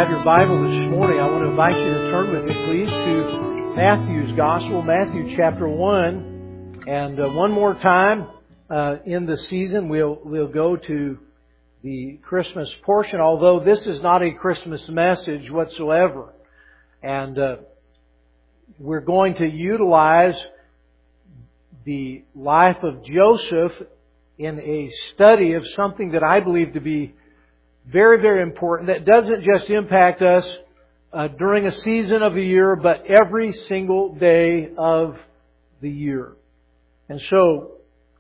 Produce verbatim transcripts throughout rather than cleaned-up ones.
have your Bible this morning, I want to invite you to turn with me, please, to Matthew's Gospel, Matthew chapter one. And uh, one more time uh, in the season, we'll we'll go to the Christmas portion, although this is not a Christmas message whatsoever. And uh, we're going to utilize the life of Joseph in a study of something that I believe to be very, very important, that doesn't just impact us uh, during a season of the year, but every single day of the year. And so,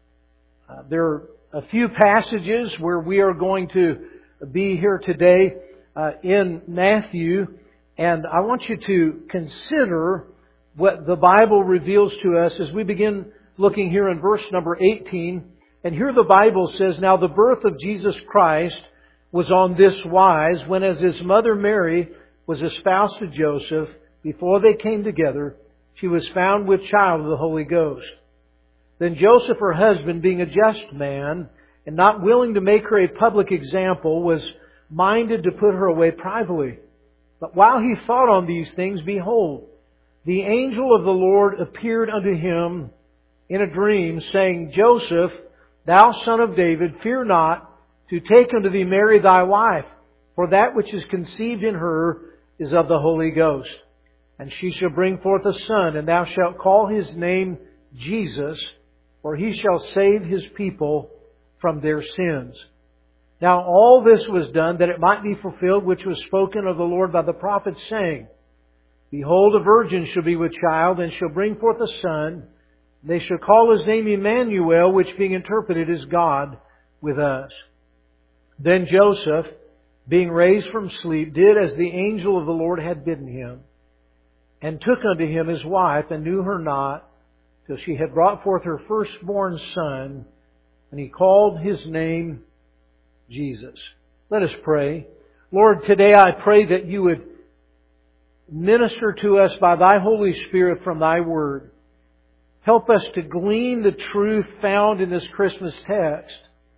uh, there are a few passages where we are going to be here today uh, in Matthew, and I want you to consider what the Bible reveals to us as we begin looking here in verse number eighteen. And here the Bible says, "Now the birth of Jesus Christ was on this wise, when as his mother Mary was espoused to Joseph, before they came together, she was found with child of the Holy Ghost. Then Joseph, her husband, being a just man, and not willing to make her a public example, was minded to put her away privately. But while he thought on these things, behold, the angel of the Lord appeared unto him in a dream, saying, Joseph, thou son of David, fear not to take unto thee Mary thy wife, for that which is conceived in her is of the Holy Ghost. And she shall bring forth a son, and thou shalt call his name Jesus, for he shall save his people from their sins. Now all this was done that it might be fulfilled which was spoken of the Lord by the prophet, saying, Behold, a virgin shall be with child, and shall bring forth a son. They shall call his name Emmanuel, which being interpreted is God with us. Then Joseph, being raised from sleep, did as the angel of the Lord had bidden him, and took unto him his wife, and knew her not, till she had brought forth her firstborn son, and he called his name Jesus." Let us pray. Lord, today I pray that you would minister to us by thy Holy Spirit from thy word. Help us to glean the truth found in this Christmas text,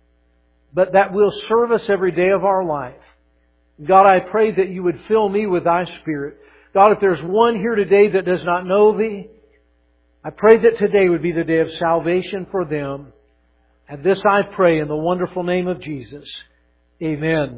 but that will serve us every day of our life. God, I pray that you would fill me with thy Spirit. God, if there's one here today that does not know thee, I pray that today would be the day of salvation for them. And this I pray in the wonderful name of Jesus. Amen.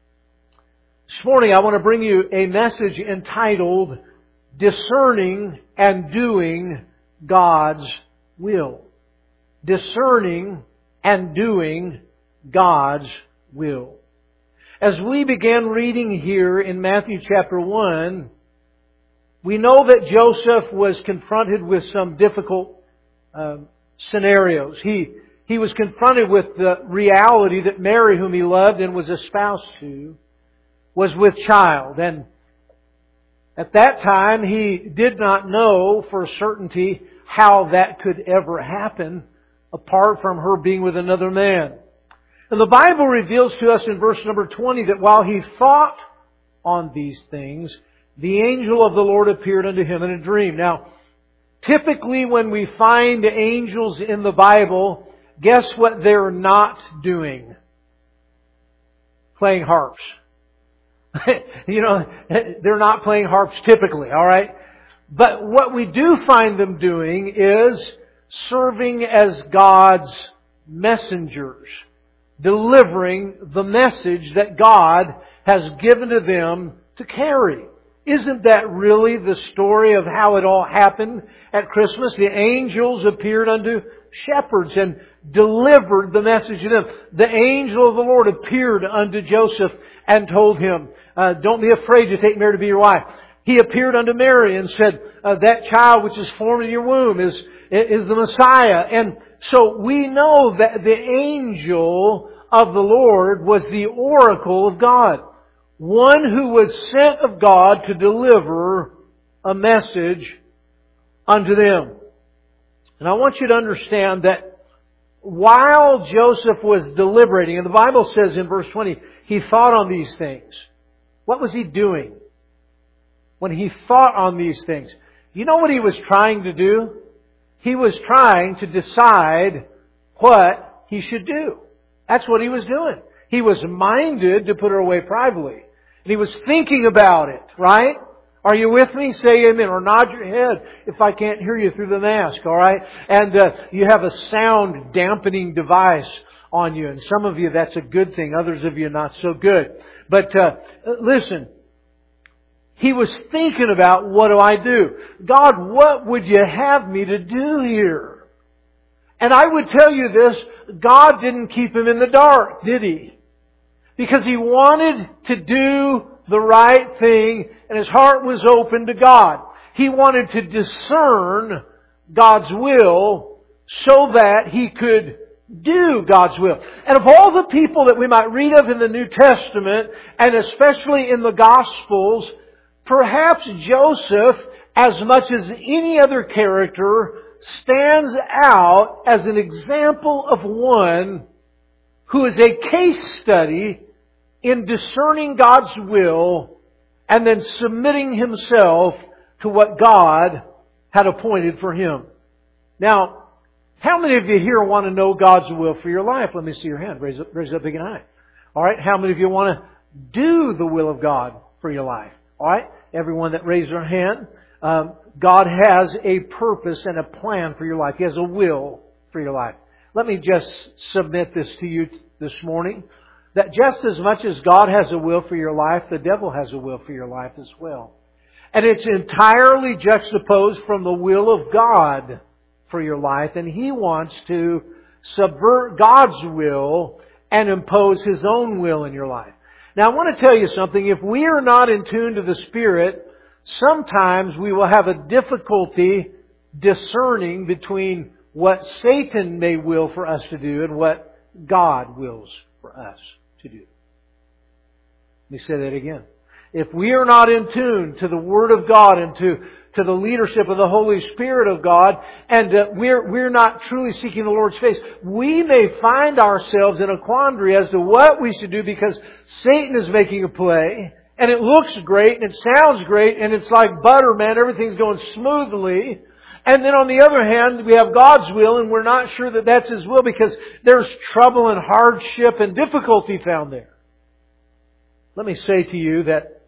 This morning I want to bring you a message entitled, Discerning and Doing God's Will. Discerning and Doing God's Will. As we began reading here in Matthew chapter one, we know that Joseph was confronted with some difficult uh, scenarios. He, he was confronted with the reality that Mary, whom he loved and was espoused to, was with child. And at that time, he did not know for certainty how that could ever happen apart from her being with another man. And the Bible reveals to us in verse number twenty that while he thought on these things, the angel of the Lord appeared unto him in a dream. Now, typically when we find angels in the Bible, guess what they're not doing? Playing harps. You know, they're not playing harps typically, alright? But what we do find them doing is serving as God's messengers, delivering the message that God has given to them to carry. Isn't that really the story of how it all happened at Christmas? The angels appeared unto shepherds and delivered the message to them. The angel of the Lord appeared unto Joseph and told him, uh, don't be afraid to take Mary to be your wife. He appeared unto Mary and said, uh, that child which is formed in your womb is, is the Messiah. And so we know that the angel of the Lord was the oracle of God. One who was sent of God to deliver a message unto them. And I want you to understand that while Joseph was deliberating, and the Bible says in verse twenty, he thought on these things. What was he doing when he thought on these things? You know what he was trying to do? He was trying to decide what he should do. That's what he was doing. He was minded to put her away privately. And he was thinking about it, right? Are you with me? Say amen. Or nod your head if I can't hear you through the mask, alright? And uh, you have a sound dampening device on you. And some of you, that's a good thing. Others of you, not so good. But uh, listen, he was thinking about, what do I do? God, what would you have me to do here? And I would tell you this, God didn't keep him in the dark, did He? Because He wanted to do the right thing, and his heart was open to God. He wanted to discern God's will so that he could do God's will. And of all the people that we might read of in the New Testament, and especially in the Gospels, perhaps Joseph, as much as any other character, stands out as an example of one who is a case study in discerning God's will and then submitting himself to what God had appointed for him. Now, how many of you here want to know God's will for your life? Let me see your hand. Raise up, raise up big and high. All right. How many of you want to do the will of God for your life? All right. Everyone that raised their hand, um, God has a purpose and a plan for your life. He has a will for your life. Let me just submit this to you this morning. That just as much as God has a will for your life, the devil has a will for your life as well. And it's entirely juxtaposed from the will of God for your life. And he wants to subvert God's will and impose His own will in your life. Now I want to tell you something. If we are not in tune to the Spirit, sometimes we will have a difficulty discerning between what Satan may will for us to do and what God wills for us to do. Let me say that again. If we are not in tune to the Word of God and to, to the leadership of the Holy Spirit of God, and uh, we're, we're not truly seeking the Lord's face, we may find ourselves in a quandary as to what we should do because Satan is making a play, and it looks great, and it sounds great, and it's like butter, man, everything's going smoothly. And then on the other hand, we have God's will, and we're not sure that that's His will because there's trouble and hardship and difficulty found there. Let me say to you that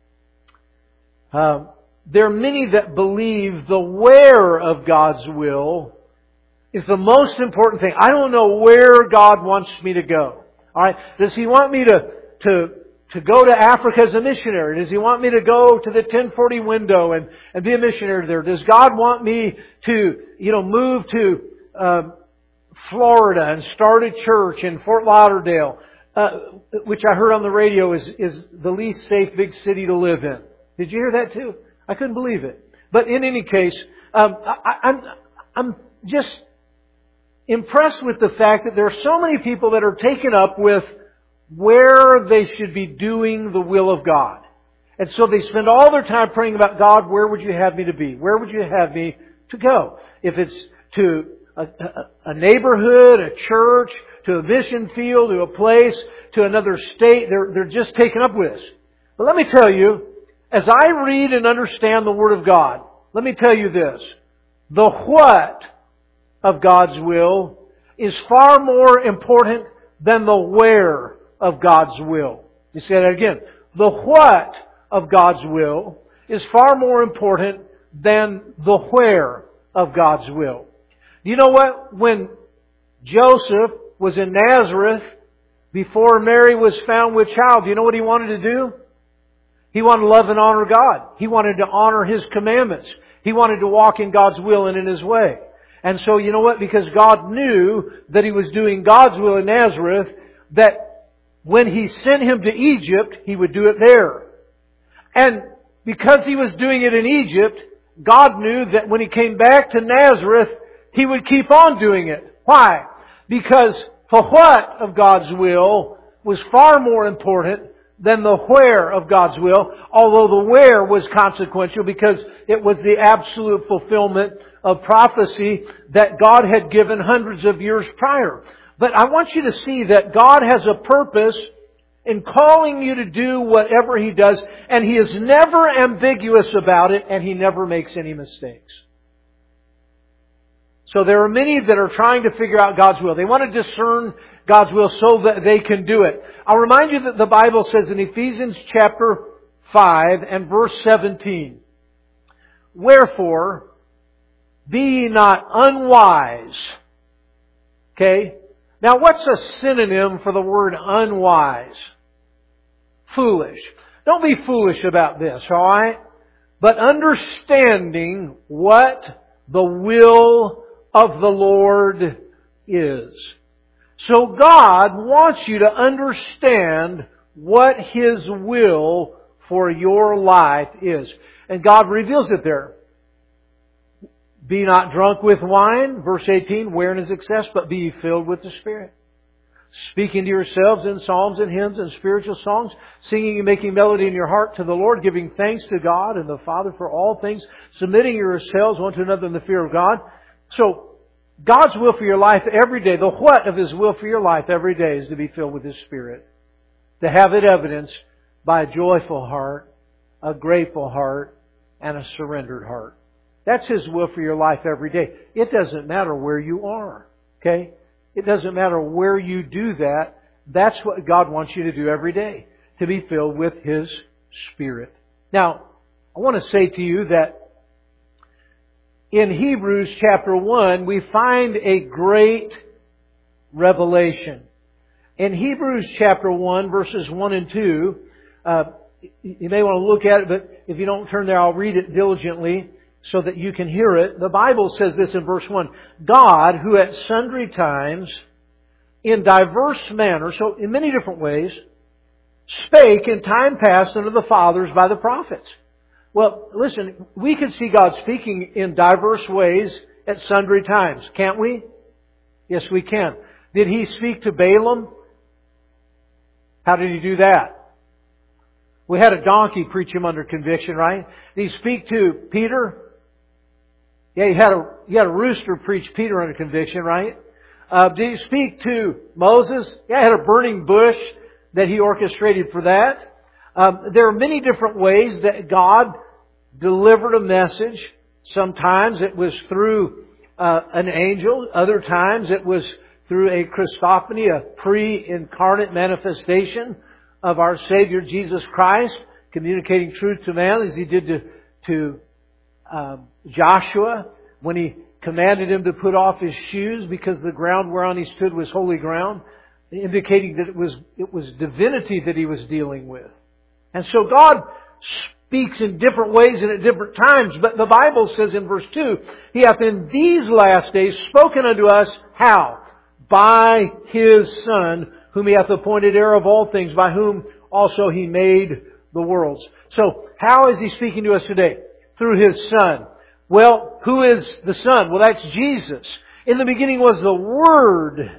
uh, there are many that believe the where of God's will is the most important thing. I don't know where God wants me to go. All right, does He want me to to to go to Africa as a missionary? Does He want me to go to the ten forty window and, and be a missionary there? Does God want me to, you know, move to uh, Florida and start a church in Fort Lauderdale, uh, which I heard on the radio is, is the least safe big city to live in? Did you hear that too? I couldn't believe it. But in any case, um, I, I'm, I'm just impressed with the fact that there are so many people that are taken up with where they should be doing the will of God. And so they spend all their time praying about, God, where would you have me to be? Where would you have me to go? If it's to a, a, a neighborhood, a church, to a mission field, to a place, to another state, they're, they're just taken up with this. But let me tell you, as I read and understand the Word of God, let me tell you this. The what of God's will is far more important than the where of God's will. You say that again. The what of God's will is far more important than the where of God's will. Do you know what? When Joseph was in Nazareth, before Mary was found with child, do you know what he wanted to do? He wanted to love and honor God. He wanted to honor His commandments. He wanted to walk in God's will and in His way. And so, you know what? Because God knew that He was doing God's will in Nazareth, that when He sent him to Egypt, He would do it there. And because He was doing it in Egypt, God knew that when He came back to Nazareth, He would keep on doing it. Why? Because the what of God's will was far more important than the where of God's will, although the where was consequential because it was the absolute fulfillment of prophecy that God had given hundreds of years prior. But I want you to see that God has a purpose in calling you to do whatever He does, and He is never ambiguous about it, and He never makes any mistakes. So there are many that are trying to figure out God's will. They want to discern God's will so that they can do it. I'll remind you that the Bible says in Ephesians chapter five and verse seventeen, "Wherefore, be ye not unwise." Okay? Now what's a synonym for the word unwise? Foolish. Don't be foolish about this, alright? But understanding what the will of the Lord is. So God wants you to understand what His will for your life is. And God reveals it there. Be not drunk with wine, verse eighteen, wherein is excess, but be ye filled with the Spirit. Speaking to yourselves in psalms and hymns and spiritual songs, singing and making melody in your heart to the Lord, giving thanks to God and the Father for all things, submitting yourselves one to another in the fear of God. So, God's will for your life every day, the what of His will for your life every day is to be filled with His Spirit. To have it evidenced by a joyful heart, a grateful heart, and a surrendered heart. That's His will for your life every day. It doesn't matter where you are. Okay? It doesn't matter where you do that. That's what God wants you to do every day. To be filled with His Spirit. Now, I want to say to you that in Hebrews chapter one, we find a great revelation. In Hebrews chapter one, verses one and two, uh, you may want to look at it, but if you don't turn there, I'll read it diligently so that you can hear it. The Bible says this in verse one, "God, who at sundry times, in diverse manners," so in many different ways, "spake in time past unto the fathers by the prophets." Well, listen, we can see God speaking in diverse ways at sundry times, can't we? Yes, we can. Did He speak to Balaam? How did He do that? We had a donkey preach him under conviction, right? Did He speak to Peter? Yeah, He had a, he had a rooster preach Peter under conviction, right? Uh, did He speak to Moses? Yeah, He had a burning bush that He orchestrated for that. Um, there are many different ways that God delivered a message. Sometimes it was through uh, an angel. Other times it was through a Christophany, a pre-incarnate manifestation of our Savior Jesus Christ, communicating truth to man as He did to, to um, Joshua when He commanded him to put off his shoes because the ground whereon he stood was holy ground, indicating that it was it was divinity that he was dealing with. And so God speaks in different ways and at different times. But the Bible says in verse two, He hath in these last days spoken unto us, how? By His Son, whom He hath appointed heir of all things, by whom also He made the worlds. So, how is He speaking to us today? Through His Son. Well, who is the Son? Well, that's Jesus. In the beginning was the Word.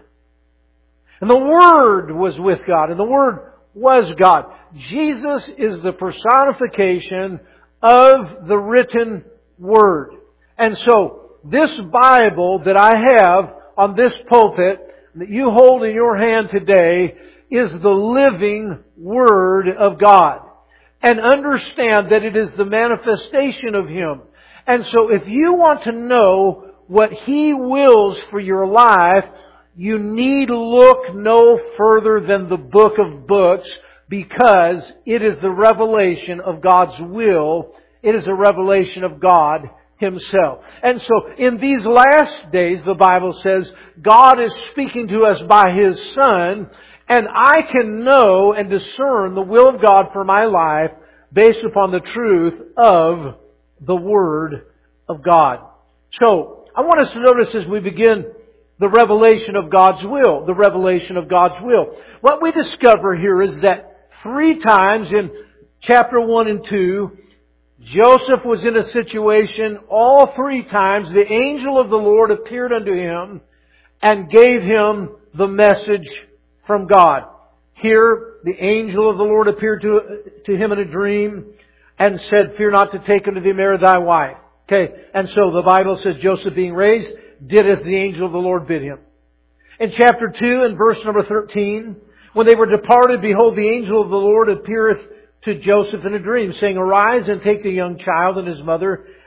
And the Word was with God. And the Word was God. Jesus is the personification of the written Word. And so, this Bible that I have on this pulpit that you hold in your hand today is the living Word of God. And understand that it is the manifestation of Him. And so if you want to know what He wills for your life, you need look no further than the book of books, because it is the revelation of God's will. It is a revelation of God Himself. And so in these last days, the Bible says, God is speaking to us by His Son, and I can know and discern the will of God for my life based upon the truth of the Word of God. So, I want us to notice as we begin the revelation of God's will. The revelation of God's will. What we discover here is that three times in chapter one and two, Joseph was in a situation, all three times the angel of the Lord appeared unto him and gave him the message from God. Here, the angel of the Lord appeared to, to him in a dream and said, "Fear not to take unto thee Mary thy wife." Okay, and so the Bible says Joseph being raised did as the angel of the Lord bid him. In chapter two and verse number thirteen, when they were departed, behold, the angel of the Lord appeareth to Joseph in a dream, saying, "Arise and take the young child and his mother,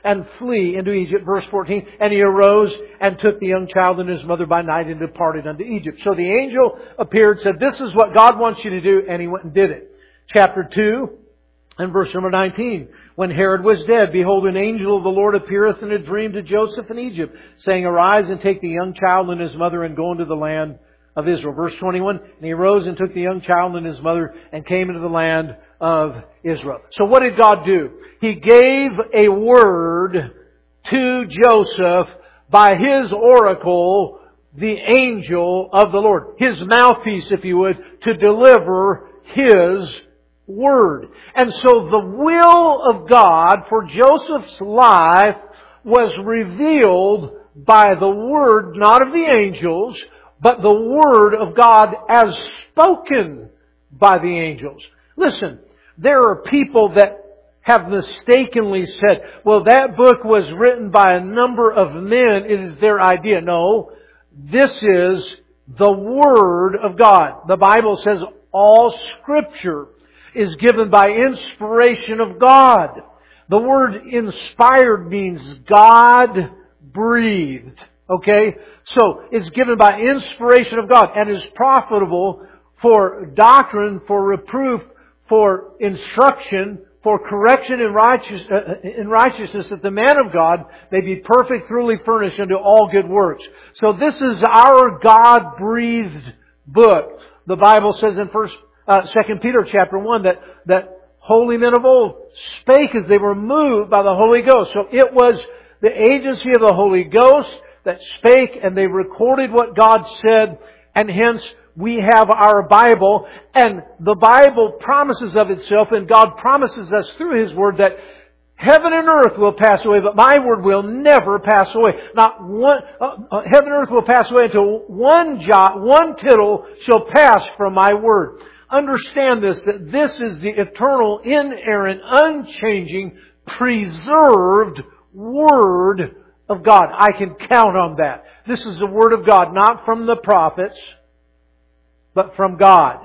and flee into Egypt. Verse fourteen, and he arose and took the young child and his mother by night and departed unto Egypt. So the angel appeared, said, this is what God wants you to do, and he went and did it. Chapter two and verse number nineteen. When Herod was dead, behold, an angel of the Lord appeareth in a dream to Joseph in Egypt, saying, arise and take the young child and his mother and go into the land of Israel. Verse twenty-one, and he arose and took the young child and his mother and came into the land of Israel. So what did God do? He gave a word to Joseph by his oracle, the angel of the Lord. His mouthpiece, if you would, to deliver His word. And so the will of God for Joseph's life was revealed by the word, not of the angels, but the word of God as spoken by the angels. Listen, there are people that have mistakenly said, well, that book was written by a number of men. It is their idea. No, this is the Word of God. The Bible says all Scripture is given by inspiration of God. The word inspired means God breathed. Okay? So, it's given by inspiration of God and is profitable for doctrine, for reproof, for instruction, for correction in, righteous, uh, in righteousness, that the man of God may be perfect, thoroughly furnished unto all good works. So this is our God-breathed book. The Bible says in First, uh, Second Peter chapter one that that holy men of old spake as they were moved by the Holy Ghost. So it was the agency of the Holy Ghost that spake, and they recorded what God said, and hence we have our Bible, and the Bible promises of itself, and God promises us through His Word that heaven and earth will pass away, but my Word will never pass away. Not one, uh, uh, heaven and earth will pass away until one jot, one tittle shall pass from my Word. Understand this, that this is the eternal, inerrant, unchanging, preserved Word of God. I can count on that. This is the Word of God, not from the prophets, but from God.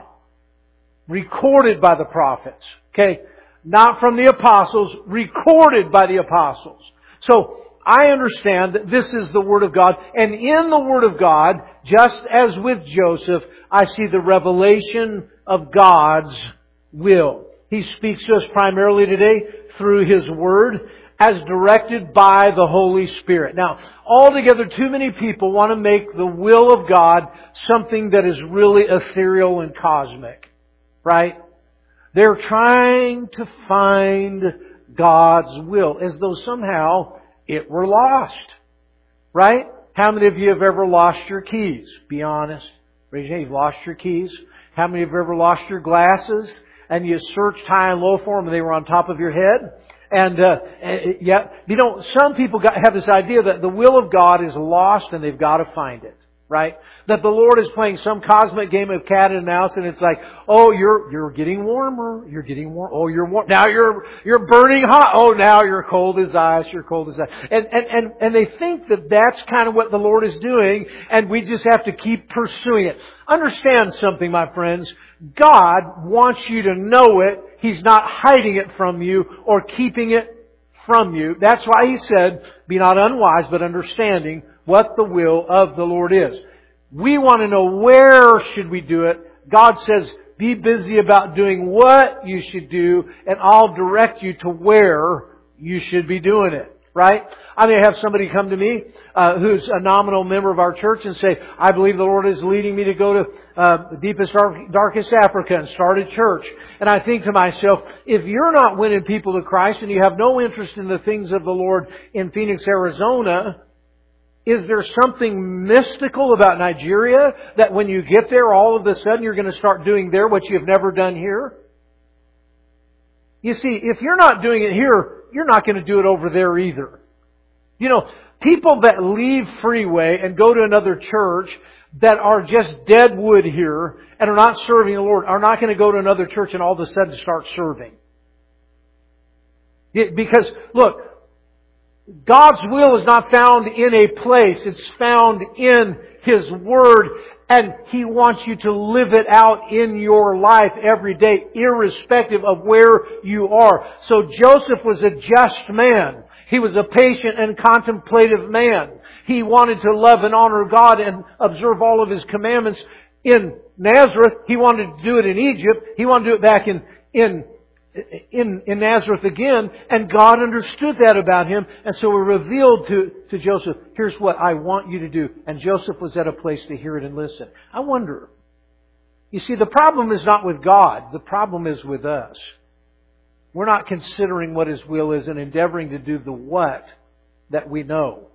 Recorded by the prophets. Okay? Not from the apostles, recorded by the apostles. So, I understand that this is the Word of God. And in the Word of God, just as with Joseph, I see the revelation of God's will. He speaks to us primarily today through His Word, as directed by the Holy Spirit. Now, altogether, too many people want to make the will of God something that is really ethereal and cosmic. Right? They're trying to find God's will as though somehow it were lost. Right? How many of you have ever lost your keys? Be honest. Raise your hand. You've lost your keys. How many of you have ever lost your glasses and you searched high and low for them and they were on top of your head? And, uh, yeah, you know, some people got, have this idea that the will of God is lost and they've got to find it. Right? That the Lord is playing some cosmic game of cat and mouse, and it's like, oh, you're, you're getting warmer. You're getting warm. Oh, you're warm. Now you're, you're burning hot. Oh, now you're cold as ice. You're cold as ice. And, and, and, and they think that that's kind of what the Lord is doing, and we just have to keep pursuing it. Understand something, my friends. God wants you to know it. He's not hiding it from you or keeping it from you. That's why He said, be not unwise, but understanding what the will of the Lord is. We want to know where should we do it. God says, be busy about doing what you should do, and I'll direct you to where you should be doing it. Right? I may have somebody come to me uh, who's a nominal member of our church and say, I believe the Lord is leading me to go to uh, the deepest, dark, darkest Africa and start a church. And I think to myself, if you're not winning people to Christ and you have no interest in the things of the Lord in Phoenix, Arizona, is there something mystical about Nigeria that when you get there, all of a sudden you're going to start doing there what you've never done here? You see, if you're not doing it here, you're not going to do it over there either. You know, people that leave Freeway and go to another church that are just dead wood here and are not serving the Lord are not going to go to another church and all of a sudden start serving. Because, look, God's will is not found in a place. It's found in His Word. And He wants you to live it out in your life every day, irrespective of where you are. So Joseph was a just man. He was a patient and contemplative man. He wanted to love and honor God and observe all of His commandments in Nazareth. He wanted to do it in Egypt. He wanted to do it back in, in, in, in Nazareth again. And God understood that about him. And so He revealed to, to Joseph, here's what I want you to do. And Joseph was at a place to hear it and listen. I wonder, you see, the problem is not with God. The problem is with us. We're not considering what His will is and endeavoring to do the what that we know.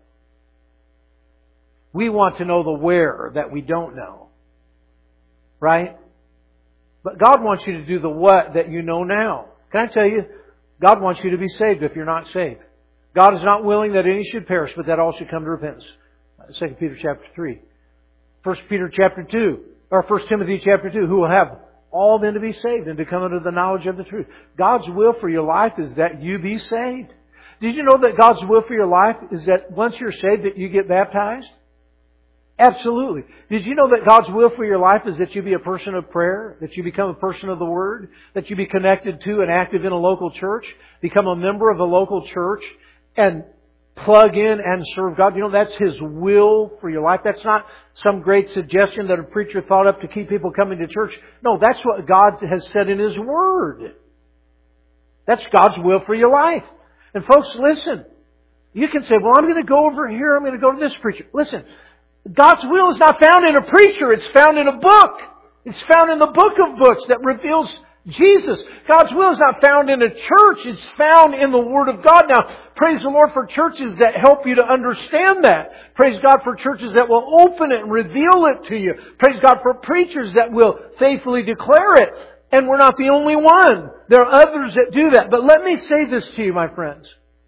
We want to know the where that we don't know. Right? But God wants you to do the what that you know now. Can I tell you? God wants you to be saved if you're not saved. God is not willing that any should perish, but that all should come to repentance. Second Peter chapter three. First Peter chapter two. Or First Timothy chapter two. Who will have all then to be saved and to come into the knowledge of the truth. God's will for your life is that you be saved. Did you know that God's will for your life is that once you're saved that you get baptized? Absolutely. Did you know that God's will for your life is that you be a person of prayer? That you become a person of the Word? That you be connected to and active in a local church? Become a member of a local church and plug in and serve God? You know, that's His will for your life. That's not some great suggestion that a preacher thought up to keep people coming to church. No, that's what God has said in His Word. That's God's will for your life. And folks, listen. You can say, well, I'm going to go over here. I'm going to go to this preacher. Listen. God's will is not found in a preacher. It's found in a book. It's found in the book of books that reveals Jesus. God's will is not found in a church. It's found in the Word of God. Now, praise the Lord for churches that help you to understand that. Praise God for churches that will open it and reveal it to you. Praise God for preachers that will faithfully declare it. And we're not the only one. There are others that do that. But let me say this to you, my friends.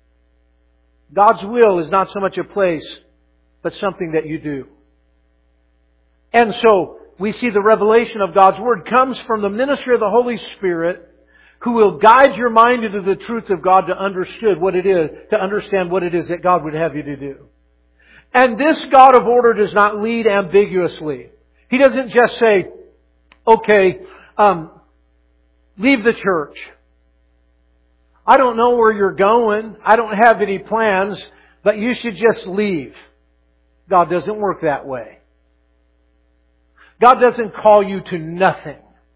God's will is not so much a place, but something that you do. And so, we see the revelation of God's Word comes from the ministry of the Holy Spirit, who will guide your mind into the truth of God to understand what it is, to understand what it is that God would have you to do. And this God of order does not lead ambiguously. He doesn't just say, okay, um, leave the church. I don't know where you're going. I don't have any plans, but you should just leave. God doesn't work that way. God doesn't call you to nothing.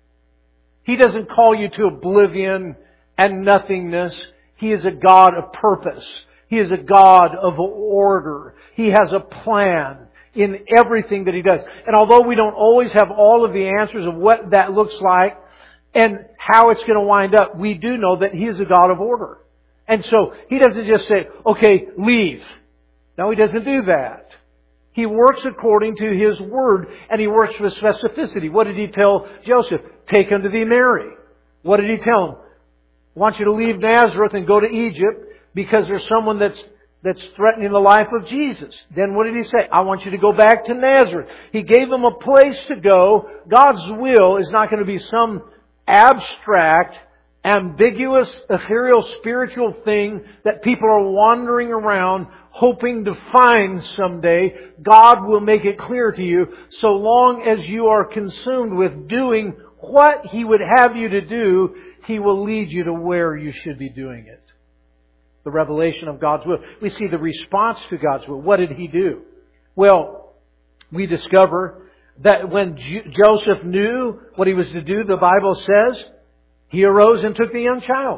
He doesn't call you to oblivion and nothingness. He is a God of purpose. He is a God of order. He has a plan in everything that He does. And although we don't always have all of the answers of what that looks like and how it's going to wind up, we do know that He is a God of order. And so He doesn't just say, okay, leave. No, He doesn't do that. He works according to His Word, and He works with specificity. What did He tell Joseph? Take unto thee Mary. What did He tell him? I want you to leave Nazareth and go to Egypt because there's someone that's that's threatening the life of Jesus. Then what did He say? I want you to go back to Nazareth. He gave him a place to go. God's will is not going to be some abstract, ambiguous, ethereal, spiritual thing that people are wandering around hoping to find someday. God will make it clear to you so long as you are consumed with doing what He would have you to do, He will lead you to where you should be doing it. The revelation of God's will. We see the response to God's will. What did He do? Well, we discover that when J- Joseph knew what he was to do, the Bible says, he arose and took the young child.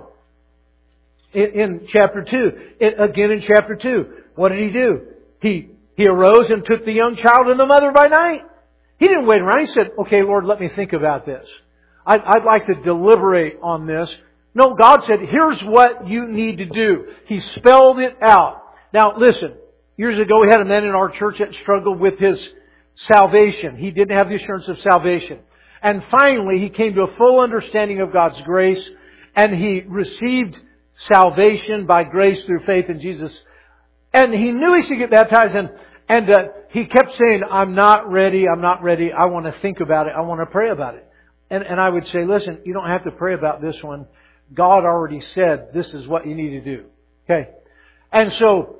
In, in chapter two. It, again in chapter two. What did he do? He, he arose and took the young child and the mother by night. He didn't wait around. He said, okay, Lord, let me think about this. I'd, I'd like to deliberate on this. No, God said, here's what you need to do. He spelled it out. Now, listen. Years ago, we had a man in our church that struggled with his salvation. He didn't have the assurance of salvation. And finally, he came to a full understanding of God's grace. And he received salvation by grace through faith in Jesus. And he knew he should get baptized. And, and uh, he kept saying, I'm not ready. I'm not ready. I want to think about it. I want to pray about it. And, and I would say, listen, you don't have to pray about this one. God already said this is what you need to do. Okay. And so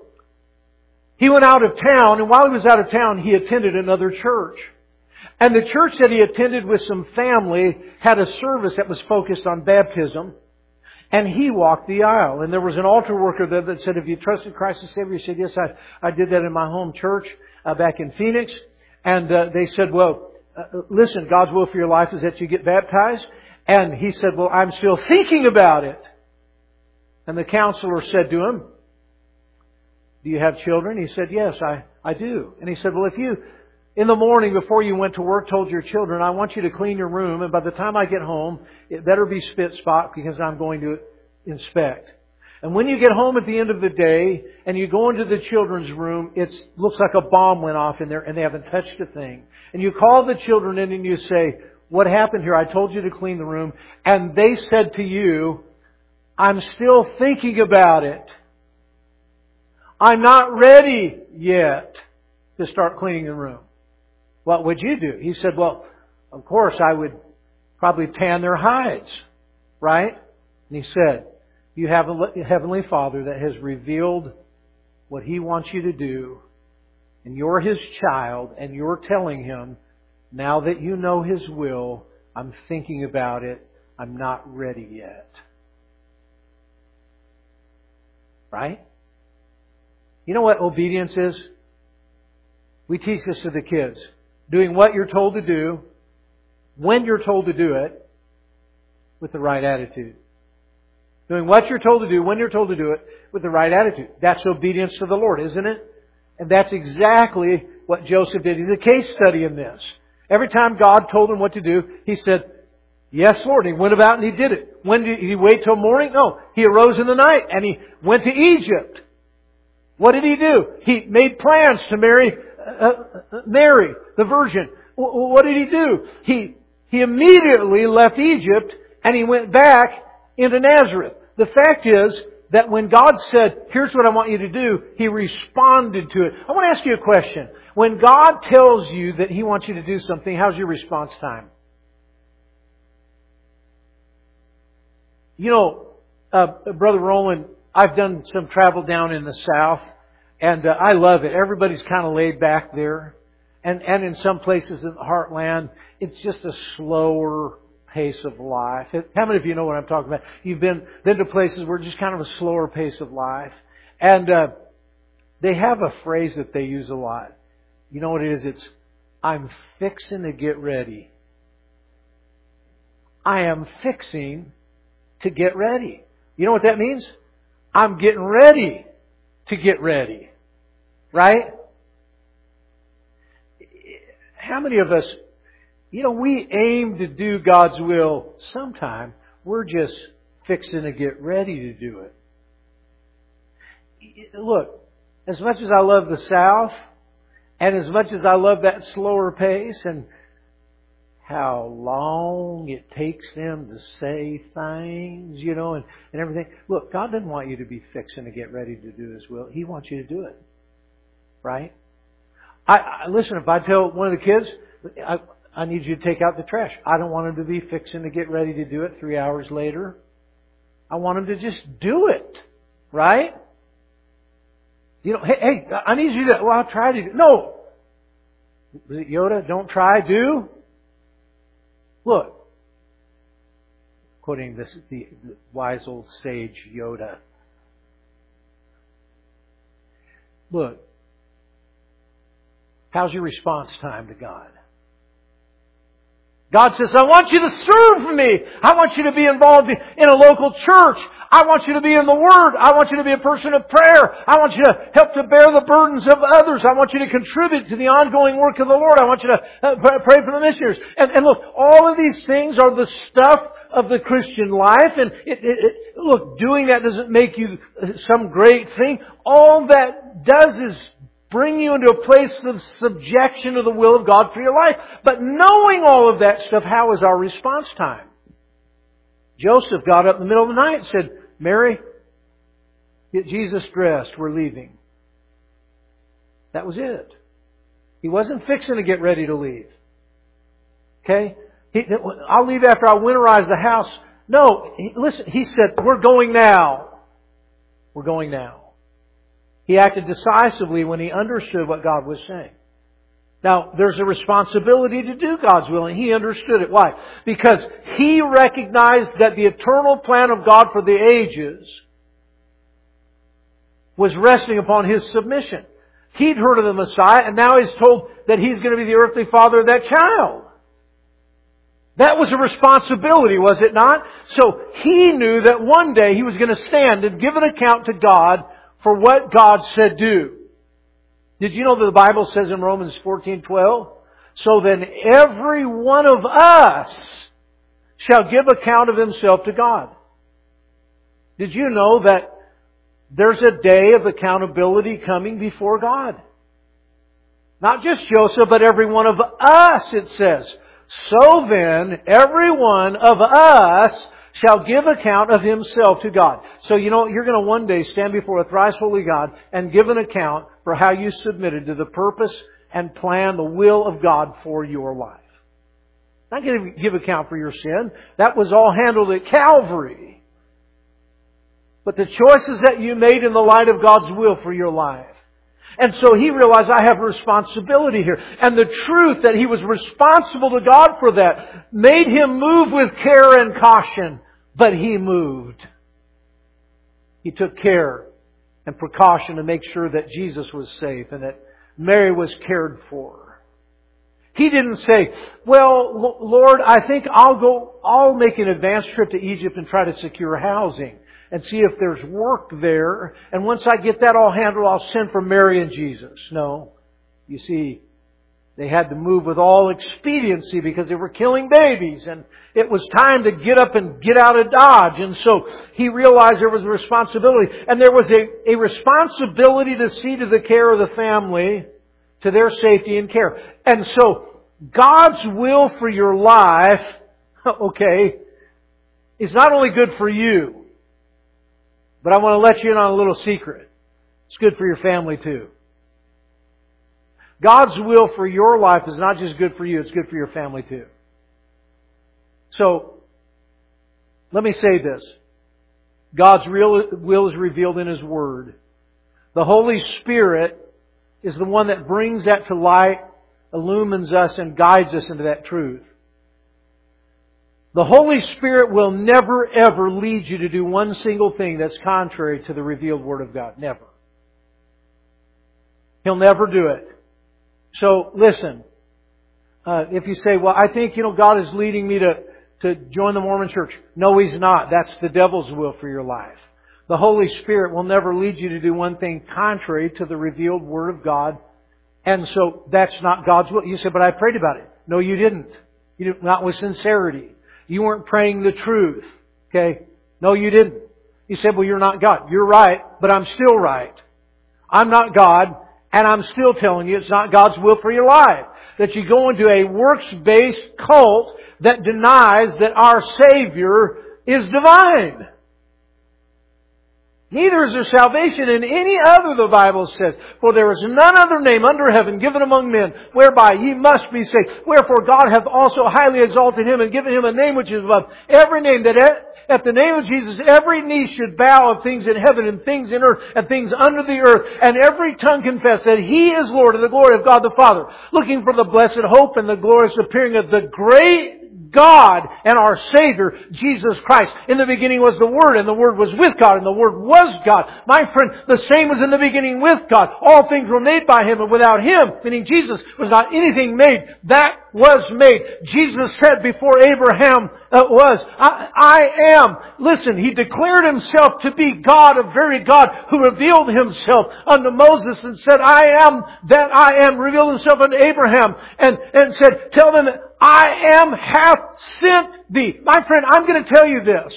he went out of town. And while he was out of town, he attended another church. And the church that he attended with some family had a service that was focused on baptism. And he walked the aisle. And there was an altar worker there that said, have you trusted Christ as Savior? He said, yes, I, I did that in my home church uh, back in Phoenix. And uh, they said, well, uh, listen, God's will for your life is that you get baptized. And he said, well, I'm still thinking about it. And the counselor said to him, do you have children? He said, yes, I, I do. And he said, well, if you, in the morning before you went to work, told your children, I want you to clean your room, and by the time I get home, it better be spit spot because I'm going to inspect. And when you get home at the end of the day and you go into the children's room, it looks like a bomb went off in there and they haven't touched a thing. And you call the children in and you say, what happened here? I told you to clean the room. And they said to you, I'm still thinking about it. I'm not ready yet to start cleaning the room. What would you do? He said, well, of course I would probably tan their hides, right? And he said, you have a Heavenly Father that has revealed what He wants you to do, and you're His child, and you're telling Him, now that you know His will, I'm thinking about it, I'm not ready yet. Right? You know what obedience is? We teach this to the kids. Doing what you're told to do, when you're told to do it, with the right attitude. Doing what you're told to do, when you're told to do it, with the right attitude. That's obedience to the Lord, isn't it? And that's exactly what Joseph did. He's a case study in this. Every time God told him what to do, he said, yes, Lord. And he went about and he did it. When did he wait till morning? No. He arose in the night and he went to Egypt. What did he do? He made plans to marry uh, Mary, the virgin. What did he do? He, he immediately left Egypt and he went back into Nazareth. The fact is that when God said, here's what I want you to do, He responded to it. I want to ask you a question. When God tells you that He wants you to do something, how's your response time? You know, uh, Brother Roland, I've done some travel down in the South, and uh, I love it. Everybody's kind of laid back there. And, and in some places in the heartland, it's just a slower pace of life. How many of you know what I'm talking about? You've been, been to places where it's just kind of a slower pace of life. And uh, they have a phrase that they use a lot. You know what it is? It's, I'm fixing to get ready. I am fixing to get ready. You know what that means? I'm getting ready to get ready. Right? How many of us, you know, we aim to do God's will sometime. We're just fixing to get ready to do it. Look, as much as I love the South, and as much as I love that slower pace and how long it takes them to say things, you know, and, and everything. Look, God doesn't want you to be fixing to get ready to do His will. He wants you to do it. Right? I, I listen, if I tell one of the kids, I, I need you to take out the trash. I don't want them to be fixing to get ready to do it three hours later. I want them to just do it. Right? You know, hey, hey, I need you to, well, I'll try to do. No. Yoda, don't try, do. Look. Quoting this, the, the wise old sage Yoda. Look. How's your response time to God? God says, I want you to serve me. I want you to be involved in a local church. I want you to be in the Word. I want you to be a person of prayer. I want you to help to bear the burdens of others. I want you to contribute to the ongoing work of the Lord. I want you to pray for the missionaries. And, and look, all of these things are the stuff of the Christian life. And it, it, it, look, doing that doesn't make you some great thing. All that does is bring you into a place of subjection to the will of God for your life. But knowing all of that stuff, how is our response time? Joseph got up in the middle of the night and said, Mary, get Jesus dressed. We're leaving. That was it. He wasn't fixing to get ready to leave. Okay? He, I'll leave after I winterize the house. No, he, listen, he said, we're going now. We're going now. He acted decisively when he understood what God was saying. Now, there's a responsibility to do God's will, and he understood it. Why? Because he recognized that the eternal plan of God for the ages was resting upon his submission. He'd heard of the Messiah, and now he's told that he's going to be the earthly father of that child. That was a responsibility, was it not? So he knew that one day he was going to stand and give an account to God for what God said do. Did you know that the Bible says in Romans fourteen twelve, so then every one of us shall give account of himself to God. Did you know that there's a day of accountability coming before God? Not just Joseph, but every one of us, it says. So then, every one of us shall give account of himself to God. So you know, you're going to one day stand before a thrice holy God and give an account for how you submitted to the purpose and plan, the will of God for your life. Not going to give account for your sin. That was all handled at Calvary. But the choices that you made in the light of God's will for your life. And so he realized, I have a responsibility here. And the truth that he was responsible to God for that made him move with care and caution. But he moved. He took care and precaution to make sure that Jesus was safe and that Mary was cared for. He didn't say, well, Lord, I think I'll go, I'll make an advance trip to Egypt and try to secure housing and see if there's work there. And once I get that all handled, I'll send for Mary and Jesus. No. You see, they had to move with all expediency because they were killing babies. And it was time to get up and get out of Dodge. And so he realized there was a responsibility. And there was a, a responsibility to see to the care of the family, to their safety and care. And so God's will for your life, okay, is not only good for you, but I want to let you in on a little secret. It's good for your family too. God's will for your life is not just good for you, it's good for your family too. So, let me say this. God's real will is revealed in His Word. The Holy Spirit is the one that brings that to light, illumines us, and guides us into that truth. The Holy Spirit will never ever lead you to do one single thing that's contrary to the revealed Word of God. Never. He'll never do it. So, listen. Uh, if you say, well, I think, you know, God is leading me to, to join the Mormon Church. No, He's not. That's the devil's will for your life. The Holy Spirit will never lead you to do one thing contrary to the revealed Word of God. And so, that's not God's will. You say, but I prayed about it. No, you didn't. You didn't, not with sincerity. You weren't praying the truth. Okay? No, you didn't. You said, well, you're not God. You're right, but I'm still right. I'm not God, and I'm still telling you it's not God's will for your life. That you go into a works-based cult that denies that our Savior is divine. Neither is there salvation in any other, the Bible says. For there is none other name under heaven given among men whereby ye must be saved. Wherefore God hath also highly exalted Him and given Him a name which is above every name, that at, at the name of Jesus every knee should bow of things in heaven and things in earth and things under the earth, and every tongue confess that He is Lord, to the glory of God the Father. Looking for the blessed hope and the glorious appearing of the great God and our Savior, Jesus Christ. In the beginning was the Word, and the Word was with God, and the Word was God. My friend, the same was in the beginning with God. All things were made by Him, and without Him, meaning Jesus, was not anything made that was made. Jesus said before Abraham uh, was, I, I am. Listen, He declared Himself to be God, a very God, who revealed Himself unto Moses and said, I am that I am, revealed Himself unto Abraham, and, and said, tell them that I am hath sent thee. My friend, I'm going to tell you this.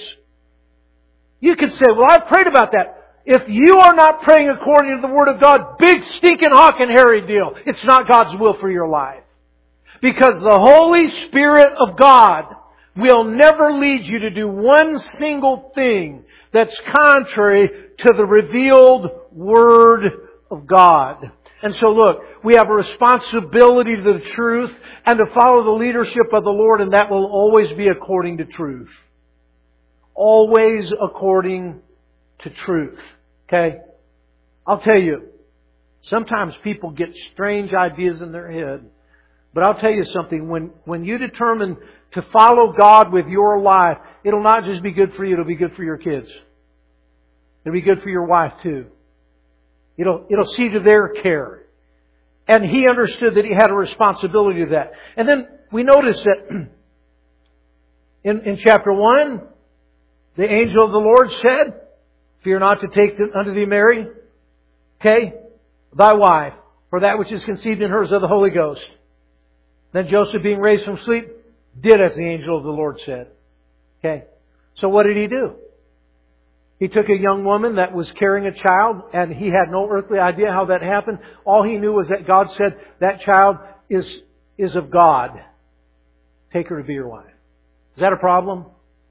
You could say, well, I've prayed about that. If you are not praying according to the Word of God, big stinking hawk and hairy deal. It's not God's will for your life. Because the Holy Spirit of God will never lead you to do one single thing that's contrary to the revealed Word of God. And so look, we have a responsibility to the truth and to follow the leadership of the Lord, and that will always be according to truth. Always according to truth. Okay? I'll tell you, Sometimes people get strange ideas in their head. But I'll tell you something, when, when you determine to follow God with your life, it'll not just be good for you, it'll be good for your kids. It'll be good for your wife too. It'll, it'll see to their care. And he understood that he had a responsibility to that. And then we notice that in, in chapter one, the angel of the Lord said, fear not to take unto thee Mary, okay, thy wife, for that which is conceived in her is of the Holy Ghost. Then Joseph, being raised from sleep, did as the angel of the Lord said. Okay. So what did he do? He took a young woman that was carrying a child, and he had no earthly idea how that happened. All he knew was that God said, that child is, is of God. Take her to be your wife. Is that a problem?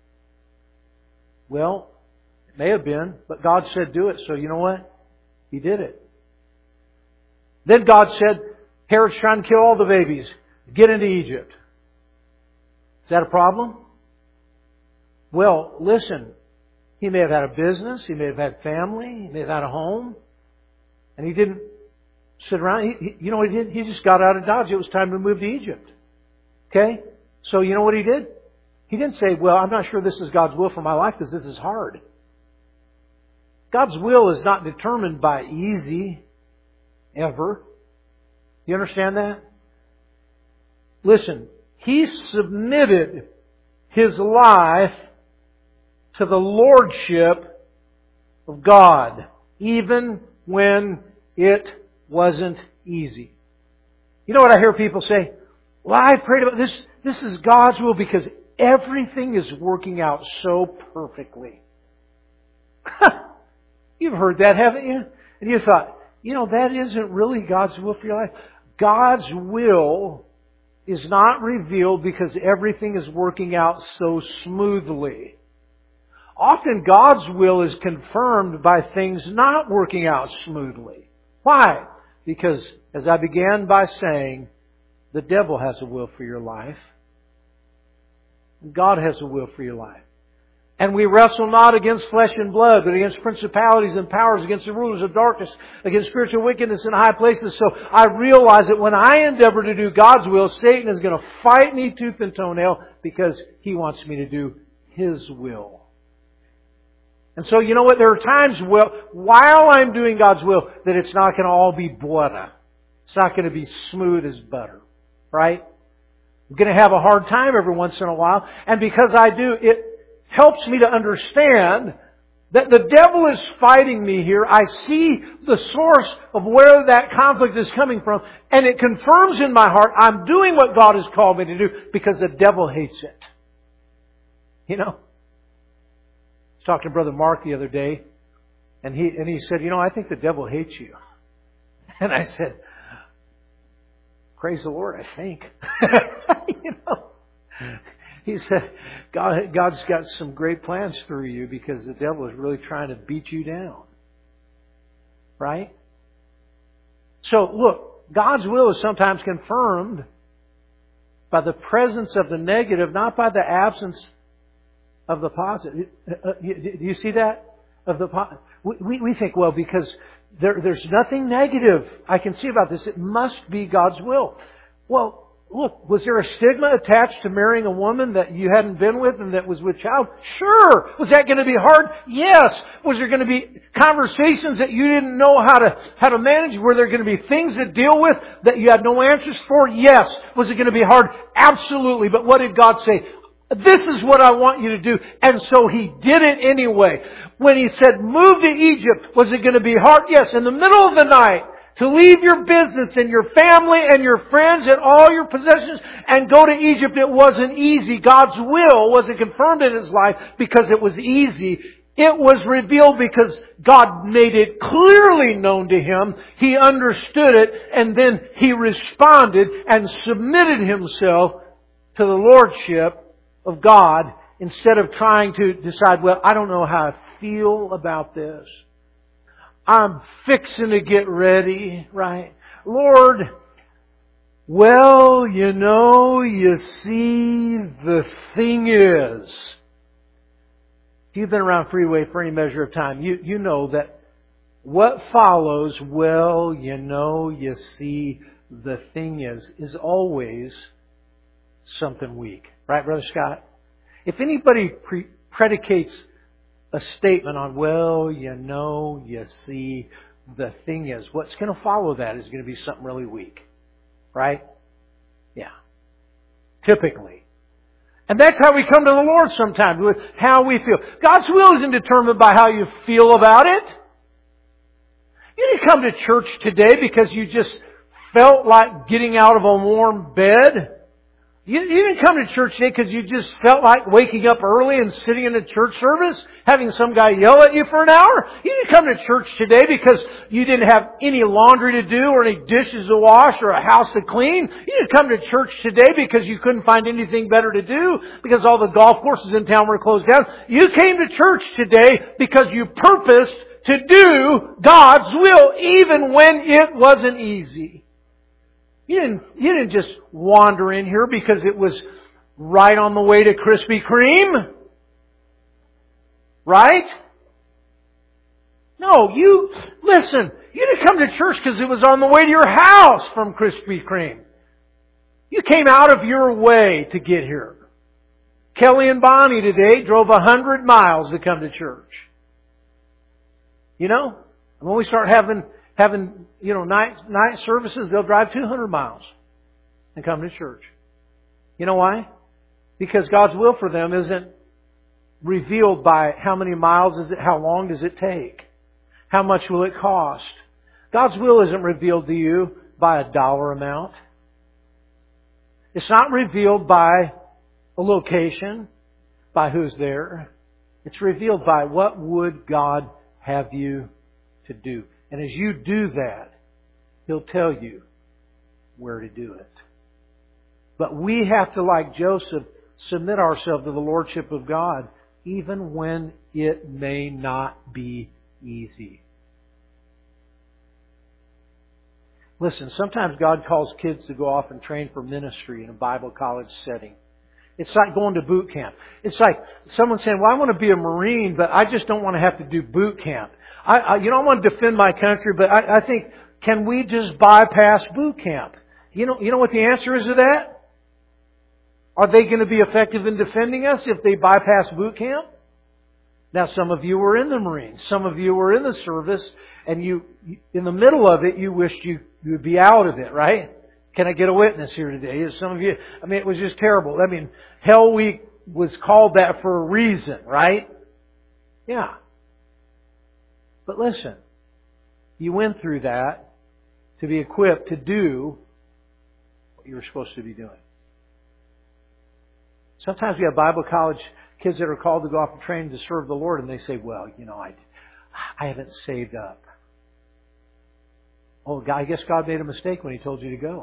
Well, it may have been, but God said do it. So you know what? He did it. Then God said, Herod's trying to kill all the babies. Get into Egypt. Is that a problem? Well, listen. He may have had a business. He may have had family. He may have had a home. And he didn't sit around. He, he, you know what he did? He just got out of Dodge. It was time to move to Egypt. Okay? So you know what he did? He didn't say, well, I'm not sure this is God's will for my life because this is hard. God's will is not determined by easy, ever. You understand that? Listen, he submitted his life to the lordship of God, even when it wasn't easy. You know what I hear people say? Well, I prayed about this. This is God's will because everything is working out so perfectly. You've heard that, haven't you? And you thought, you know, that isn't really God's will for your life. God's will is not revealed because everything is working out so smoothly. Often God's will is confirmed by things not working out smoothly. Why? Because, as I began by saying, the devil has a will for your life. God has a will for your life. And we wrestle not against flesh and blood, but against principalities and powers, against the rulers of darkness, against spiritual wickedness in high places. So I realize that when I endeavor to do God's will, Satan is going to fight me tooth and toenail because he wants me to do his will. And so you know what? There are times well, while I'm doing God's will that it's not going to all be butter. It's not going to be smooth as butter. Right? I'm going to have a hard time every once in a while. And because I do, it helps me to understand that the devil is fighting me here. I see the source of where that conflict is coming from. And it confirms in my heart I'm doing what God has called me to do because the devil hates it. You know? I was talking to Brother Mark the other day. And he, and he said, you know, I think the devil hates you. And I said, praise the Lord, I think. You know? He said, God, God's got some great plans for you because the devil is really trying to beat you down. Right? So, look, God's will is sometimes confirmed by the presence of the negative, not by the absence of the positive. Do you see that? Of the po- we, we think, well, because there, there's nothing negative I can see about this. It must be God's will. Well, look, was there a stigma attached to marrying a woman that you hadn't been with and that was with child? Sure. Was that going to be hard? Yes. Was there going to be conversations that you didn't know how to how to manage? Were there going to be things to deal with that you had no answers for? Yes. Was it going to be hard? Absolutely. But what did God say? This is what I want you to do. And so He did it anyway. When He said, move to Egypt, was it going to be hard? Yes. In the middle of the night, to leave your business and your family and your friends and all your possessions and go to Egypt, it wasn't easy. God's will wasn't confirmed in His life because it was easy. It was revealed because God made it clearly known to Him. He understood it, and then He responded and submitted Himself to the Lordship of God instead of trying to decide, well, I don't know how I feel about this. I'm fixing to get ready, right? Lord, well, you know, you see, the thing is, if you've been around Freeway for any measure of time, you, you know that what follows, well, you know, you see, the thing is, is always something weak. Right, Brother Scott? If anybody pre- predicates a statement on, well, you know, you see, the thing is, what's going to follow that is going to be something really weak. Right? Yeah. Typically. And that's how we come to the Lord sometimes, with how we feel. God's will isn't determined by how you feel about it. You didn't come to church today because you just felt like getting out of a warm bed. You, you didn't come to church today because you just felt like waking up early and sitting in a church service, having some guy yell at you for an hour. You didn't come to church today because you didn't have any laundry to do or any dishes to wash or a house to clean. You didn't come to church today because you couldn't find anything better to do because all the golf courses in town were closed down. You came to church today because you purposed to do God's will even when it wasn't easy. You didn't, you didn't just wander in here because it was right on the way to Krispy Kreme. Right? No, you, listen, you didn't come to church because it was on the way to your house from Krispy Kreme. You came out of your way to get here. Kelly and Bonnie today drove a hundred miles to come to church. You know? And when we start having Having, you know, night, night services, they'll drive two hundred miles and come to church. You know why? Because God's will for them isn't revealed by how many miles is it, how long does it take? How much will it cost? God's will isn't revealed to you by a dollar amount. It's not revealed by a location, by who's there. It's revealed by what would God have you to do. And as you do that, He'll tell you where to do it. But we have to, like Joseph, submit ourselves to the Lordship of God, even when it may not be easy. Listen, sometimes God calls kids to go off and train for ministry in a Bible college setting. It's like going to boot camp. It's like someone saying, well, I want to be a Marine, but I just don't want to have to do boot camp. I, I, you know, I want to defend my country, but I, I think, can we just bypass boot camp? You know, you know what the answer is to that? Are they going to be effective in defending us if they bypass boot camp? Now, some of you were in the Marines. Some of you were in the service, and you, in the middle of it, you wished you, you would be out of it, right? Can I get a witness here today? Some of you, I mean, it was just terrible. I mean, Hell Week was called that for a reason, right? Yeah. But listen, you went through that to be equipped to do what you were supposed to be doing. Sometimes we have Bible college kids that are called to go off and train to serve the Lord, and they say, well, you know, I, I haven't saved up. Oh, I guess God made a mistake when He told you to go.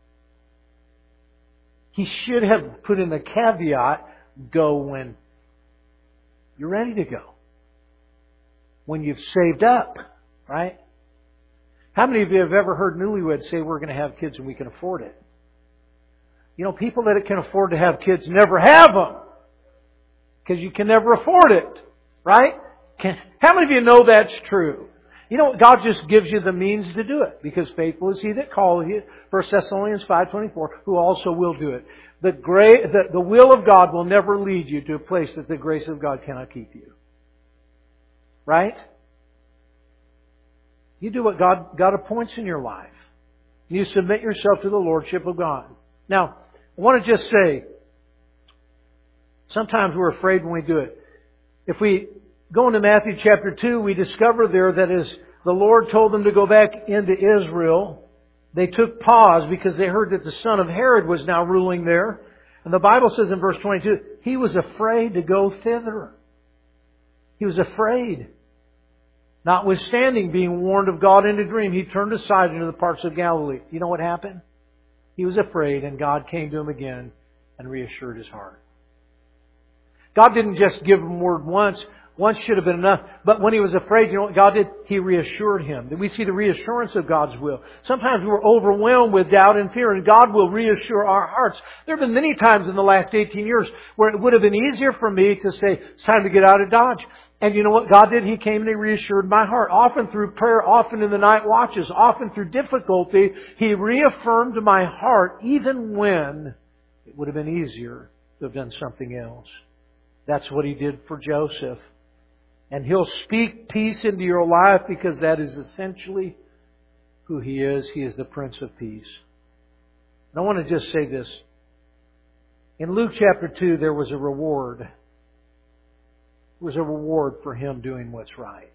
He should have put in the caveat, go when you're ready to go. When you've saved up, right? How many of you have ever heard newlyweds say we're going to have kids and we can afford it? You know, people that can afford to have kids never have them. Because you can never afford it. Right? Can, how many of you know that's true? You know, God just gives you the means to do it. Because faithful is He that calleth you. First Thessalonians five twenty-four, who also will do it. The, gra- the, the will of God will never lead you to a place that the grace of God cannot keep you. Right? You do what God, God appoints in your life. You submit yourself to the Lordship of God. Now, I want to just say, sometimes we're afraid when we do it. If we go into Matthew chapter two, we discover there that as the Lord told them to go back into Israel, they took pause because they heard that the son of Herod was now ruling there. And the Bible says in verse twenty-two, he was afraid to go thither. He was afraid. Notwithstanding being warned of God in a dream, he turned aside into the parts of Galilee. You know what happened? He was afraid, and God came to him again and reassured his heart. God didn't just give him word once. Once should have been enough. But when he was afraid, you know what God did? He reassured him. We see the reassurance of God's will. Sometimes we're overwhelmed with doubt and fear, and God will reassure our hearts. There have been many times in the last eighteen years where it would have been easier for me to say, it's time to get out of Dodge. And you know what God did? He came and He reassured my heart. Often through prayer, often in the night watches, often through difficulty, He reaffirmed my heart even when it would have been easier to have done something else. That's what He did for Joseph. And He'll speak peace into your life because that is essentially who He is. He is the Prince of Peace. And I want to just say this. In Luke chapter two, there was a reward. There was a reward for him doing what's right.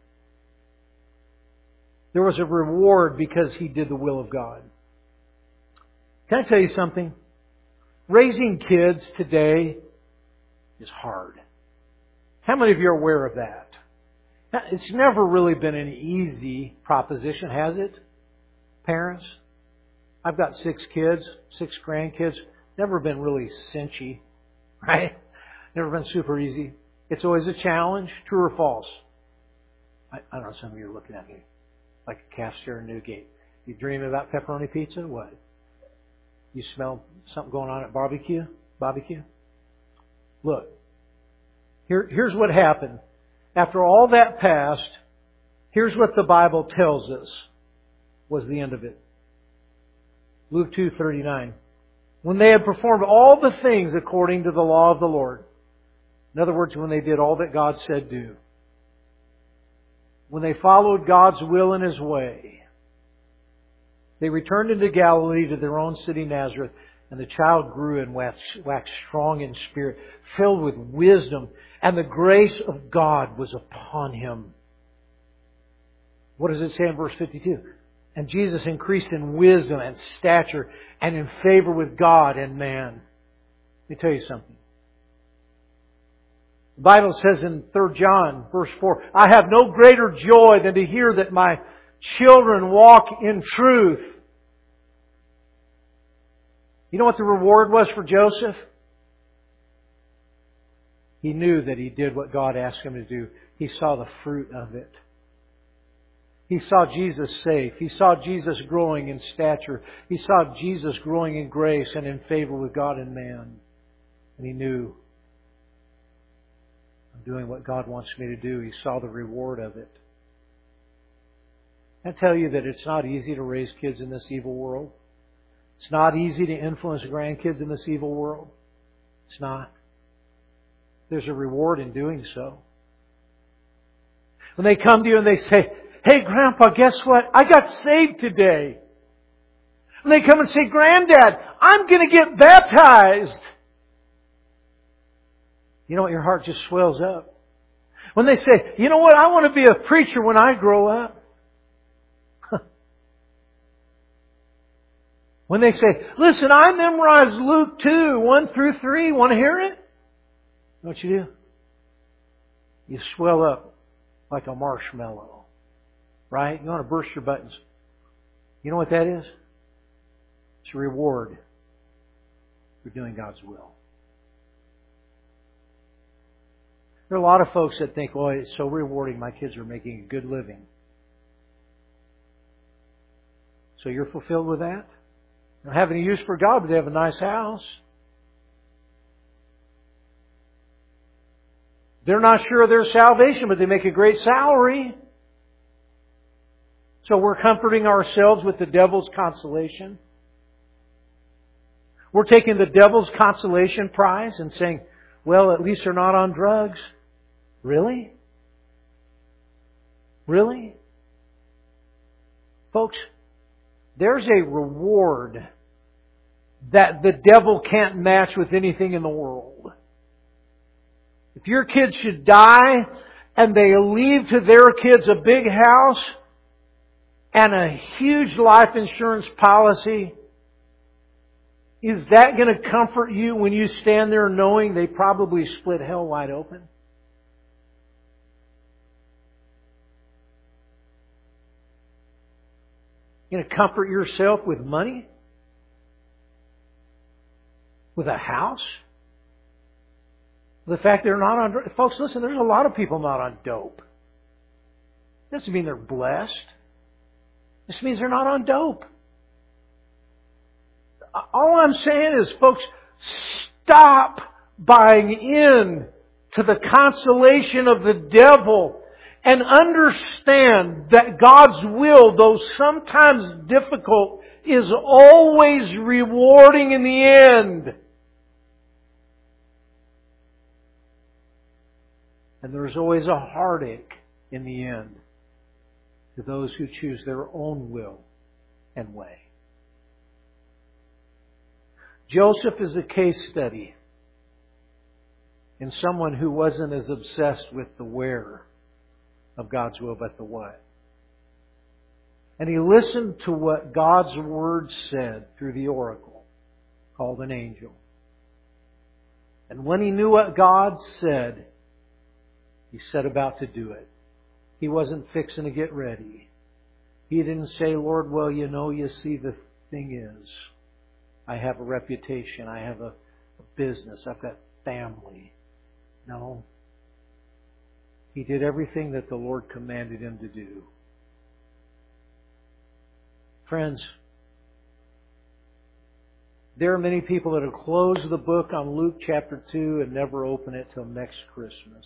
There was a reward because he did the will of God. Can I tell you something? Raising kids today is hard. How many of you are aware of that? It's never really been an easy proposition, has it? Parents? I've got six kids, six grandkids. Never been really cinchy, right? Never been super easy. It's always a challenge, true or false? I, I don't know, some of you are looking at me like a calf staring Newgate. You dream about pepperoni pizza? What? You smell something going on at barbecue? Barbecue? Look, here, here's what happened. After all that passed, here's what the Bible tells us was the end of it. Luke two thirty-nine. When they had performed all the things according to the law of the Lord. In other words, when they did all that God said do. When they followed God's will and His way. They returned into Galilee to their own city Nazareth. And the child grew and waxed, waxed strong in spirit, filled with wisdom. And the grace of God was upon him. What does it say in verse fifty-two? And Jesus increased in wisdom and stature and in favor with God and man. Let me tell you something. The Bible says in Third John, verse four, I have no greater joy than to hear that my children walk in truth. You know what the reward was for Joseph? He knew that he did what God asked him to do. He saw the fruit of it. He saw Jesus safe. He saw Jesus growing in stature. He saw Jesus growing in grace and in favor with God and man. And he knew, I'm doing what God wants me to do. He saw the reward of it. I tell you that it's not easy to raise kids in this evil world. It's not easy to influence grandkids in this evil world. It's not. There's a reward in doing so. When they come to you and they say, hey, Grandpa, guess what? I got saved today. And they come and say, Granddad, I'm going to get baptized. You know what? Your heart just swells up. When they say, you know what? I want to be a preacher when I grow up. When they say, listen, I memorized Luke two, one through three. Want to hear it? You know what you do? You swell up like a marshmallow. Right? You want to burst your buttons. You know what that is? It's a reward for doing God's will. There are a lot of folks that think, oh, it's so rewarding. My kids are making a good living. So you're fulfilled with that? They don't have any use for God, but they have a nice house. They're not sure of their salvation, but they make a great salary. So we're comforting ourselves with the devil's consolation. We're taking the devil's consolation prize and saying, well, at least they're not on drugs. Really? Really? Folks, there's a reward that the devil can't match with anything in the world. If your kids should die and they leave to their kids a big house and a huge life insurance policy, is that going to comfort you when you stand there knowing they probably split hell wide open? You're going to comfort yourself with money? With a house? The fact they're not on... Folks, listen, there's a lot of people not on dope. Doesn't mean they're blessed. This means they're not on dope. All I'm saying is, folks, stop buying in to the consolation of the devil and understand that God's will, though sometimes difficult, is always rewarding in the end. And there's always a heartache in the end to those who choose their own will and way. Joseph is a case study in someone who wasn't as obsessed with the where of God's will, but the what. And he listened to what God's Word said through the oracle, called an angel. And when he knew what God said, he set about to do it. He wasn't fixing to get ready. He didn't say, Lord, well, you know, you see, the thing is, I have a reputation. I have a, a business. I've got family. No. He did everything that the Lord commanded him to do. Friends, there are many people that have closed the book on Luke chapter two and never open it till next Christmas.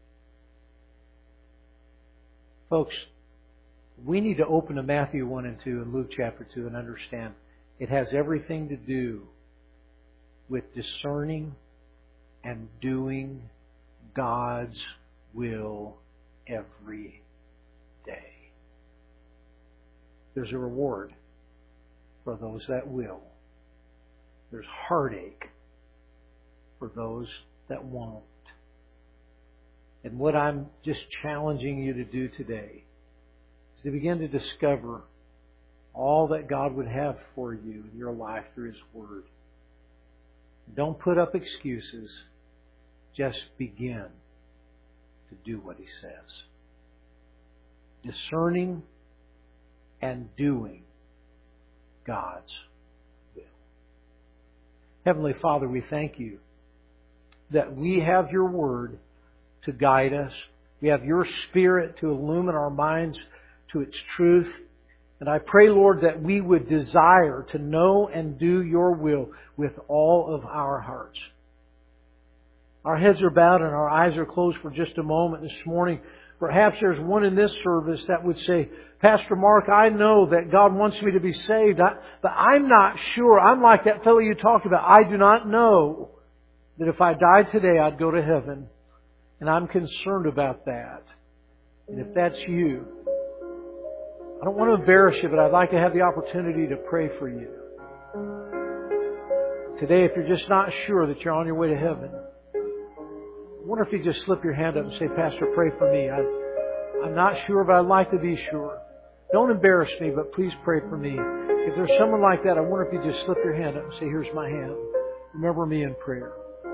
Folks, we need to open to Matthew one and two and Luke chapter two and understand it has everything to do with discerning and doing God's will every day. There's a reward for those that will. There's heartache for those that won't. And what I'm just challenging you to do today is to begin to discover all that God would have for you in your life through His Word. Don't put up excuses. Just begin to do what He says. Discerning and doing God's will. Heavenly Father, we thank You that we have Your Word to guide us. We have Your Spirit to illumine our minds to its truth. And I pray, Lord, that we would desire to know and do Your will with all of our hearts. Our heads are bowed and our eyes are closed for just a moment this morning. Perhaps there's one in this service that would say, Pastor Mark, I know that God wants me to be saved, I, but I'm not sure. I'm like that fellow you talked about. I do not know that if I died today, I'd go to heaven. And I'm concerned about that. And if that's you, I don't want to embarrass you, but I'd like to have the opportunity to pray for you. Today, if you're just not sure that you're on your way to heaven, I wonder if you just slip your hand up and say, Pastor, pray for me. I, I'm not sure, but I'd like to be sure. Don't embarrass me, but please pray for me. If there's someone like that, I wonder if you just slip your hand up and say, here's my hand. Remember me in prayer.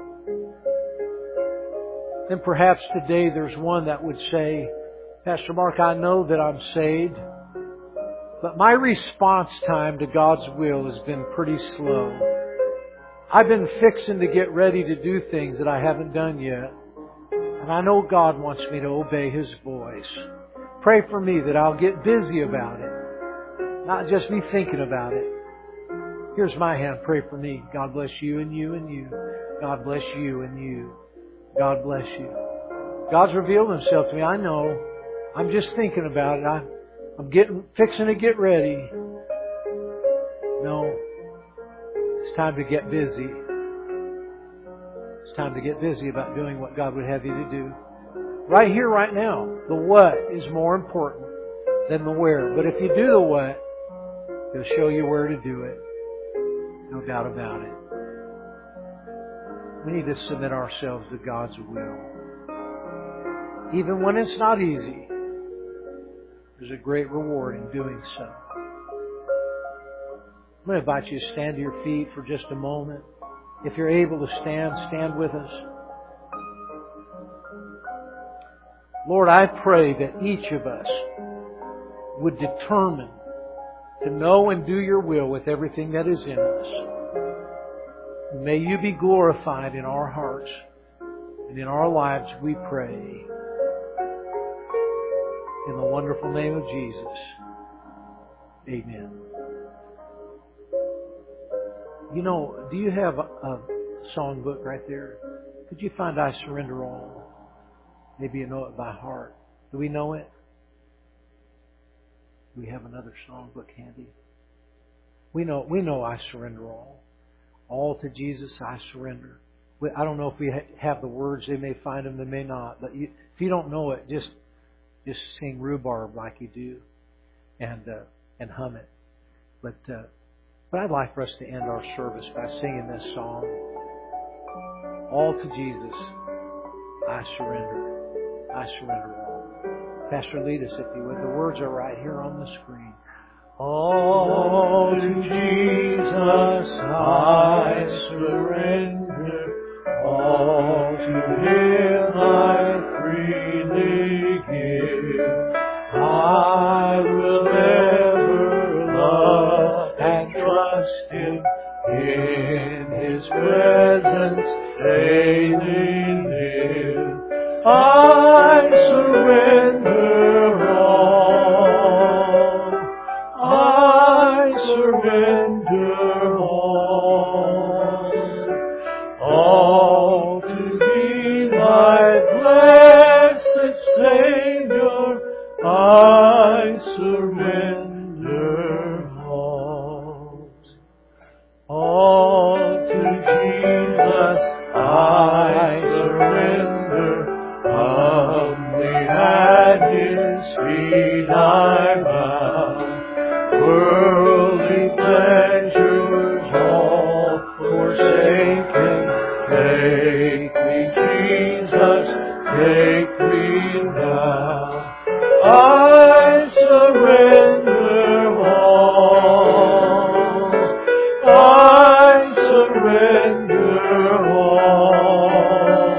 Then perhaps today there's one that would say, Pastor Mark, I know that I'm saved, but my response time to God's will has been pretty slow. I've been fixing to get ready to do things that I haven't done yet. And I know God wants me to obey His voice. Pray for me that I'll get busy about it. Not just me thinking about it. Here's my hand. Pray for me. God bless you and you and you. God bless you and you. God bless you. God's revealed Himself to me. I know. I'm just thinking about it. I, I'm getting, fixing to get ready. No. It's time to get busy. It's time to get busy about doing what God would have you to do. Right here, right now. The what is more important than the where. But if you do the what, He'll show you where to do it. No doubt about it. We need to submit ourselves to God's will. Even when it's not easy, there's a great reward in doing so. I'm going to invite you to stand to your feet for just a moment. If you're able to stand, stand with us. Lord, I pray that each of us would determine to know and do Your will with everything that is in us. May You be glorified in our hearts. And in our lives we pray in the wonderful name of Jesus. Amen. You know, do you have a, a songbook right there? Could you find I Surrender All? Maybe you know it by heart. Do we know it? Do we have another songbook handy? We know, we know I Surrender All. All to Jesus I surrender. We, I don't know if we ha- have the words. They may find them, they may not. But you, if you don't know it, just just sing Rhubarb like you do, and uh, and hum it. But uh, but I'd like for us to end our service by singing this song. All to Jesus I surrender. I surrender all. Pastor, lead us if you would. The words are right here on the screen. All to Jesus I surrender, all to Him I freely give. I will ever love and trust Him, in His presence daily live. I surrender all. I surrender all. All to Thee, my blessed Savior, I surrender all. All to Jesus I surrender. Humbly at His feet I bow. Worldly pleasures all forsaken. Take me, Jesus, take me now. I surrender all. I surrender all.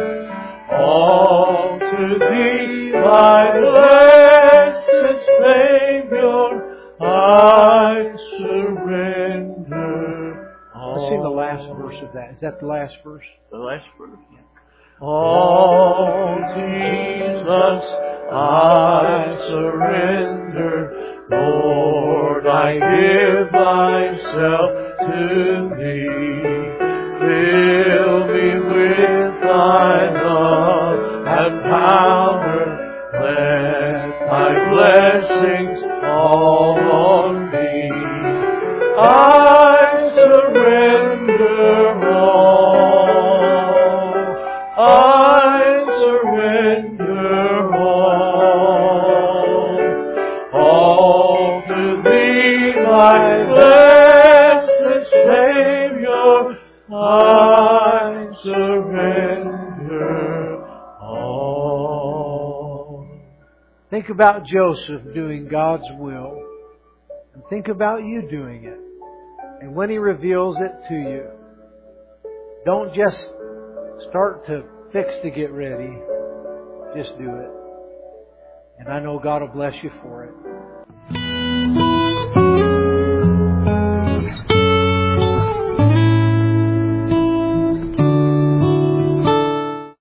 All to Thee, my blessed Savior, I surrender all. Let's sing the last verse of that. Is that the last verse? The last verse, yeah. All to Jesus I surrender. Lord, I give myself to Thee. Fill me with Thy love and power. Let Thy blessings fall on me. I surrender all. I surrender all. All to Thee, my blessed Savior, I surrender all. Think about Joseph doing God's will. And think about you doing it. And when He reveals it to you, don't just start to fix to get ready. Just do it. And I know God will bless you for it.